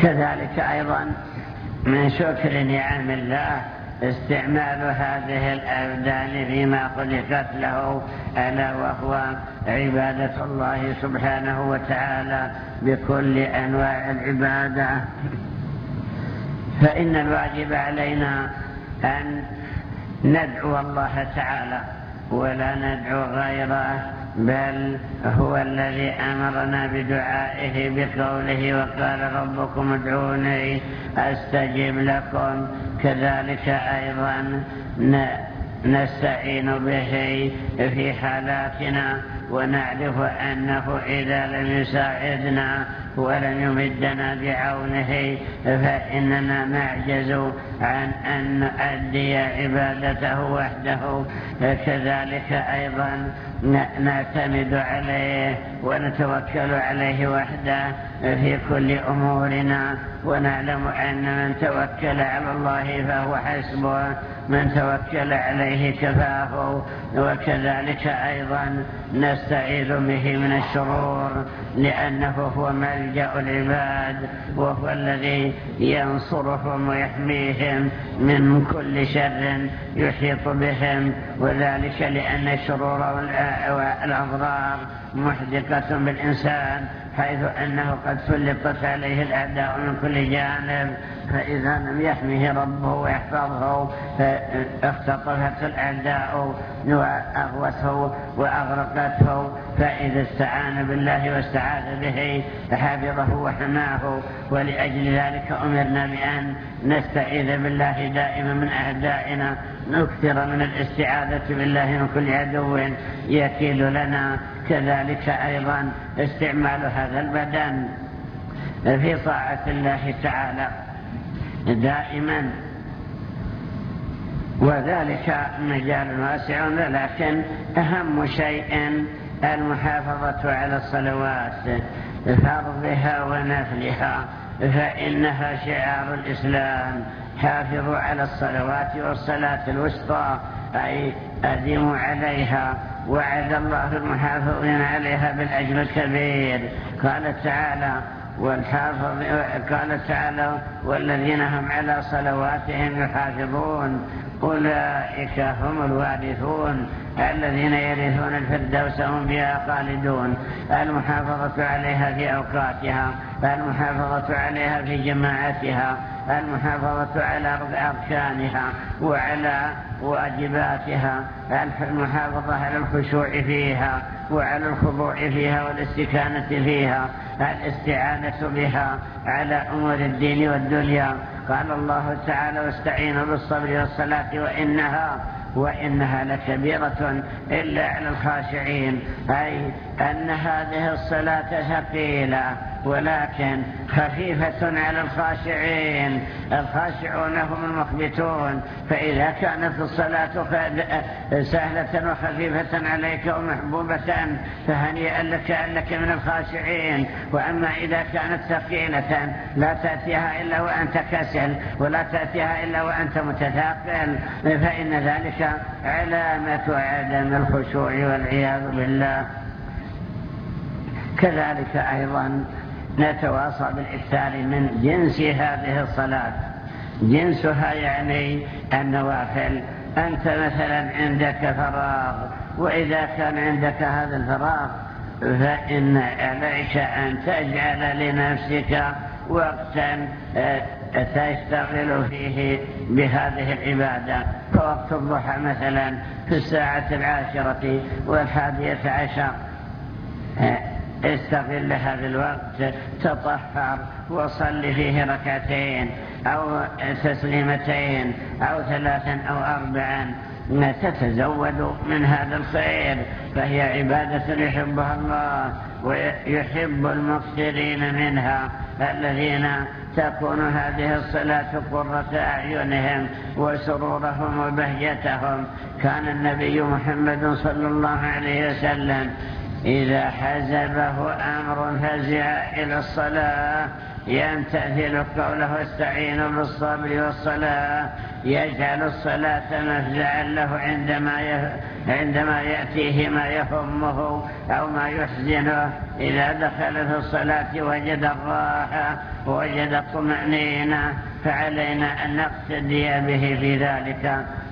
كذلك أيضا من شكر نعم الله استعمال هذه الأبدان فيما خلقت له، ألا وهو عبادة الله سبحانه وتعالى بكل أنواع العبادة. فإن الواجب علينا أن ندعو الله تعالى ولا ندعو غيره، بل هو الذي أمرنا بدعائه بقوله وقال ربكم ادعوني أستجب لكم. كذلك أيضا نستعين به في حالاتنا ونعرف أنه إذا لم يساعدنا ولم يمدنا بعونه فإننا نعجز عن أن نؤدي عبادته وحده. كذلك أيضا نعتمد عليه ونتوكل عليه وحده في كل أمورنا، ونعلم أن من توكل على الله فهو حسبه، من توكل عليه كفاه. وكذلك أيضا نستعيذ به من الشرور، لأنه هو ملجأ العباد وهو الذي ينصرهم ويحميهم من كل شر يحيط بهم، وذلك لأن الشرور والأضرار محدقة بالإنسان، حيث أنه قد سلطت عليه الأعداء من كل جانب، فإذا لم يحميه ربه ويحفظه اختطفت الأعداء وأغوته وأغرقته. فإذا استعان بالله واستعاذ به حفظه وحماه. ولأجل ذلك أمرنا بأن نستعيذ بالله دائما من أعدائنا، نكثر من الاستعاذة بالله من كل عدو يكيد لنا. كذلك أيضا استعمال هذا البدن في طاعة الله تعالى دائما، وذلك مجال واسع، لكن أهم شيء المحافظة على الصلوات فرضها ونفلها، فإنها شعار الإسلام. حافظوا على الصلوات والصلاة الوسطى، أي أديموا عليها، وعد الله المحافظين عليها بالأجر الكبير. قال تعالى والذين هم على صلواتهم يحافظون أولئك هم الوارثون الذين يرثون الفردوس هم فيها خالدون. المحافظة عليها في أوقاتها، المحافظة عليها في جماعتها، المحافظة على أركانها وعلى واجباتها، المحافظة على الخشوع فيها وعلى الخضوع فيها والاستكانة فيها، الاستعانة بها على أمور الدين والدنيا. قال الله تعالى واستعينوا بالصبر والصلاة وإنها لكبيرة إلا على الخاشعين، أي أن هذه الصلاة ثقيلة ولكن خفيفة على الخاشعين. الخاشعون هم المخبتون، فإذا كانت الصلاة سهلة وخفيفة عليك ومحبوبة فهنيئا لك أنك من الخاشعين. وأما إذا كانت ثقيلة لا تأتيها إلا وأنت كسل ولا تأتيها إلا وأنت متثاقل، فإن ذلك علامة عدم الخشوع والعياذ بالله. كذلك أيضا نتواصى بالإكثار من جنس هذه الصلاة. جنسها يعني النوافل. أنت مثلا عندك فراغ، وإذا كان عندك هذا الفراغ فإن عليك أن تجعل لنفسك وقتا تشتغل فيه بهذه العبادة. فوقت الضحى مثلا في الساعة 10 و11 استغل هذا الوقت، تطهر وصل فيه ركعتين أو تسليمتين أو 3 أو 4، تتزود من هذا الخير، فهي عبادة يحبها الله ويحب المكثرين منها، الذين تكون هذه الصلاة قرة أعينهم وسرورهم وبهجتهم. كان النبي محمد صلى الله عليه وسلم إذا حزبه أمر فزع إلى الصلاة يمتثل قوله استعينوا بالصبر والصلاة، يجعل الصلاة مفزعا له عندما يأتيه ما يهمه أو ما يحزنه. إذا دخل في الصلاة وجد الراحة ووجد الطمأنينة، فعلينا أن نقتدي به في ذلك.